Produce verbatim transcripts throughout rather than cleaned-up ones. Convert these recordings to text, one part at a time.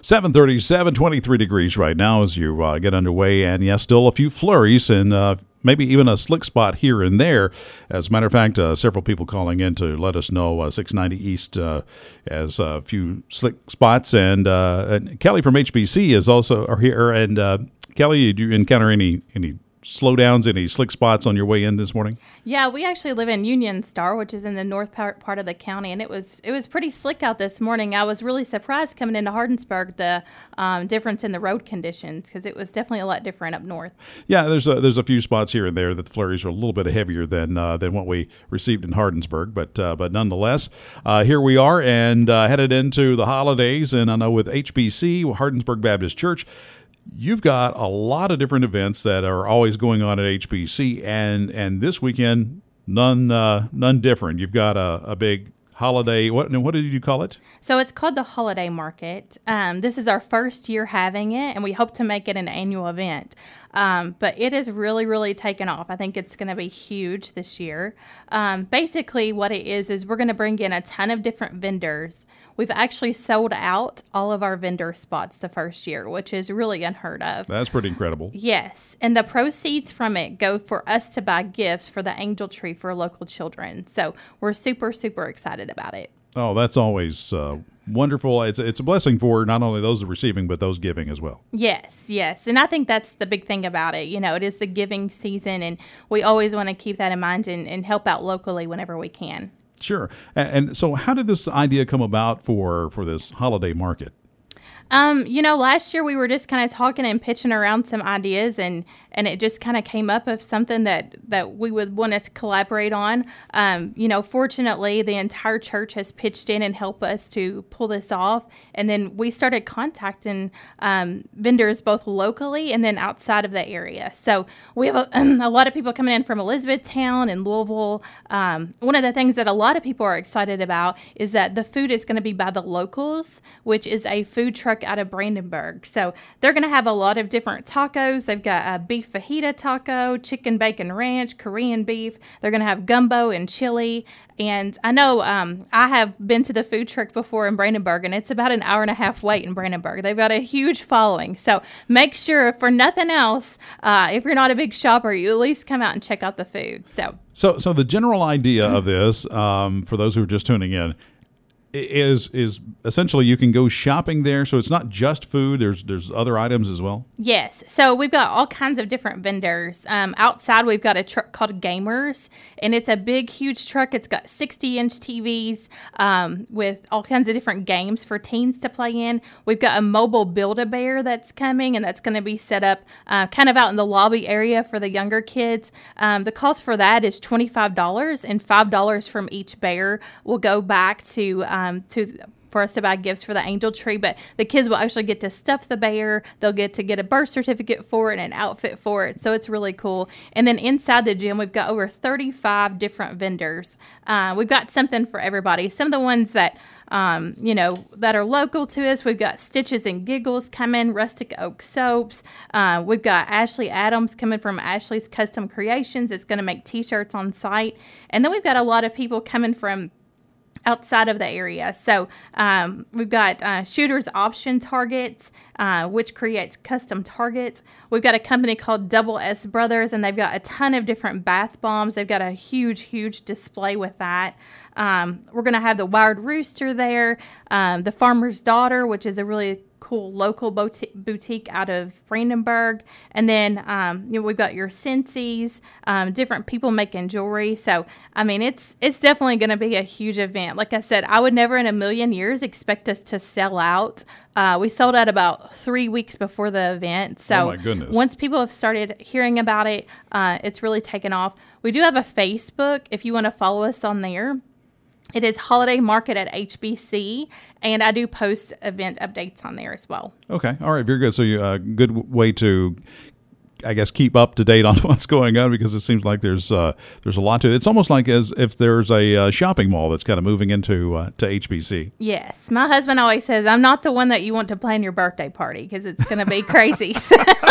seven thirty-seven, twenty-three degrees right now as you uh, get underway. And, yes, still a few flurries and uh, maybe even a slick spot here and there. As a matter of fact, uh, several people calling in to let us know uh, six ninety East uh, has a few slick spots. And, uh, and Kelly from H B C is also are here. And, uh, Kelly, did you encounter any any slowdowns, any slick spots on your way in this morning? Yeah, we actually live in Union Star, which is in the north part, part of the county, and it was it was pretty slick out this morning. I was really surprised coming into Hardinsburg, the um, difference in the road conditions, because it was definitely a lot different up north. Yeah, there's a, there's a few spots here and there that the flurries are a little bit heavier than uh, than what we received in Hardinsburg, but uh, but nonetheless, uh, here we are and uh, headed into the holidays, and I know with H B C, Hardinsburg Baptist Church, you've got a lot of different events that are always going on at H B C, and and this weekend, none uh, none different. You've got a, a big holiday. What what did you call it? So it's called the Holiday Market. Um, this is our first year having it, and we hope to make it an annual event. Um, but it is really, really taken off. I think it's going to be huge this year. Um, basically, what it is is we're going to bring in a ton of different vendors. We've actually sold out all of our vendor spots the first year, which is really unheard of. That's pretty incredible. Yes. And the proceeds from it go for us to buy gifts for the Angel Tree for local children. So we're super, super excited about it. Oh, that's always uh, wonderful. It's it's a blessing for not only those receiving, but those giving as well. Yes, yes. And I think that's the big thing about it. You know, it is the giving season, and we always want to keep that in mind and, and help out locally whenever we can. Sure. And, and so how did this idea come about for, for this holiday market? Um, you know, last year we were just kind of talking and pitching around some ideas, and, and it just kind of came up of something that, that we would want us to collaborate on. Um, you know, fortunately, the entire church has pitched in and helped us to pull this off. And then we started contacting um, vendors both locally and then outside of the area. So we have a, a lot of people coming in from Elizabethtown and Louisville. Um, one of the things that a lot of people are excited about is that the food is going to be by the Locals, which is a food truck out of Brandenburg. So they're going to have a lot of different tacos. They've got a beef fajita taco, chicken bacon ranch, Korean beef. They're going to have gumbo and chili. And I know um, I have been to the food truck before in Brandenburg, and it's about an hour and a half wait in Brandenburg. They've got a huge following. So make sure, for nothing else, uh, if you're not a big shopper, you at least come out and check out the food. So, so, so the general idea of this, um, for those who are just tuning in, is is essentially you can go shopping there, so it's not just food. There's there's other items as well. Yes, so we've got all kinds of different vendors. Um, outside, we've got a truck called Gamers, and it's a big, huge truck. It's got sixty inch T Vs um, with all kinds of different games for teens to play in. We've got a mobile Build-A-Bear that's coming, and that's going to be set up uh, kind of out in the lobby area for the younger kids. Um, the cost for that is twenty-five dollars, and five dollars from each bear will go back to um, Um, to for us to buy gifts for the Angel Tree, but the kids will actually get to stuff the bear. They'll get to get a birth certificate for it and an outfit for it, so it's really cool. And then inside the gym, we've got over thirty-five different vendors. Uh, we've got something for everybody. Some of the ones that um, you know that are local to us, we've got Stitches and Giggles coming, Rustic Oak Soaps. Uh, we've got Ashley Adams coming from Ashley's Custom Creations. It's going to make T-shirts on site, and then we've got a lot of people coming from outside of the area. So um, we've got uh, Shooter's Option Targets, uh, which creates custom targets. We've got a company called Double S Brothers, and they've got a ton of different bath bombs. They've got a huge, huge display with that. Um, we're going to have the Wired Rooster there, um, the Farmer's Daughter, which is a really cool local boutique out of Brandenburg. And then, um, you know, we've got your Scentsies, um, different people making jewelry. So, I mean, it's it's definitely going to be a huge event. Like I said, I would never in a million years expect us to sell out. Uh, we sold out about three weeks before the event. So oh my goodness. Once people have started hearing about it, uh, it's really taken off. We do have a Facebook if you want to follow us on there. It is Holiday Market at H B C, and I do post event updates on there as well. Okay. All right. Very good. So a uh, good w- way to, I guess, keep up to date on what's going on, because it seems like there's uh, there's a lot to it. It's almost like as if there's a uh, shopping mall that's kind of moving into uh, to H B C. Yes. My husband always says, I'm not the one that you want to plan your birthday party, because it's going to be crazy.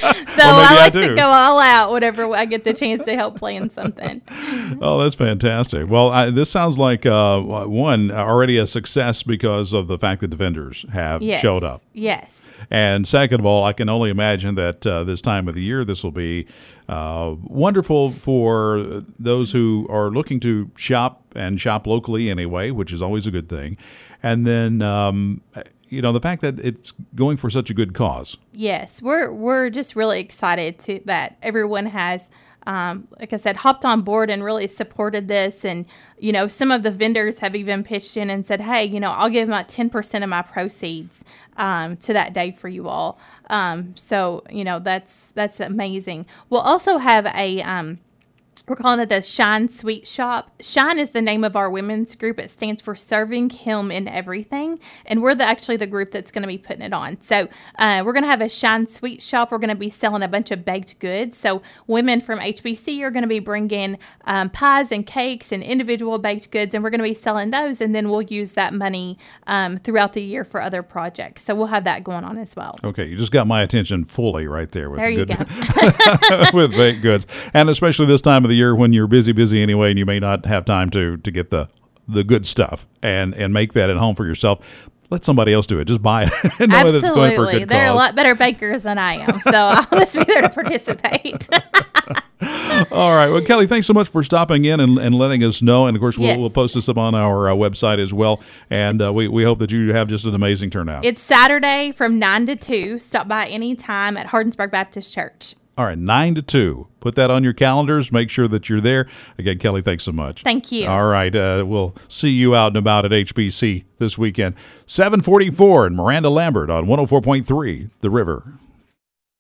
I I like do. to go all out whenever I get the chance to help plan something. Oh, that's fantastic. Well, I, this sounds like, uh, one, already a success because of the fact that the vendors have Yes. showed up. Yes. And second of all, I can only imagine that uh, this time of the year, this will be uh, wonderful for those who are looking to shop and shop locally anyway, which is always a good thing. And then, um, you know, the fact that it's going for such a good cause. Yes, we're we're just really excited to that everyone has, um, like I said, hopped on board and really supported this. And you know, some of the vendors have even pitched in and said, "Hey, you know, I'll give my ten percent of my proceeds um, to that day for you all." Um, so you know, that's that's amazing. We'll also have a. Um, We're calling it the Shine Sweet Shop. Shine is the name of our women's group. It stands for Serving Him in Everything. And we're the, actually the group that's going to be putting it on. So uh, we're going to have a Shine Sweet Shop. We're going to be selling a bunch of baked goods. So women from H B C are going to be bringing um, pies and cakes and individual baked goods. And we're going to be selling those. And then we'll use that money um, throughout the year for other projects. So we'll have that going on as well. Okay, you just got my attention fully right there with There the you good go. with baked goods, and especially this time of the year when you're busy, busy anyway, and you may not have time to to get the the good stuff and and make that at home for yourself. Let somebody else do it. Just buy it. and know that it's going for a Absolutely. good They're cause. a lot better bakers than I am. So I'll just be there to participate. All right. Well, Kelly, thanks so much for stopping in and, and letting us know. And of course, we'll, Yes. we'll post this up on our uh, website as well. And uh, we we hope that you have just an amazing turnout. It's Saturday from nine to two. Stop by any time at Hardensburg Baptist Church. All right, nine to two. Put that on your calendars. Make sure that you're there. Again, Kelly, thanks so much. Thank you. All right, uh, we'll see you out and about at H B C this weekend. seven forty-four and Miranda Lambert on one oh four point three The River.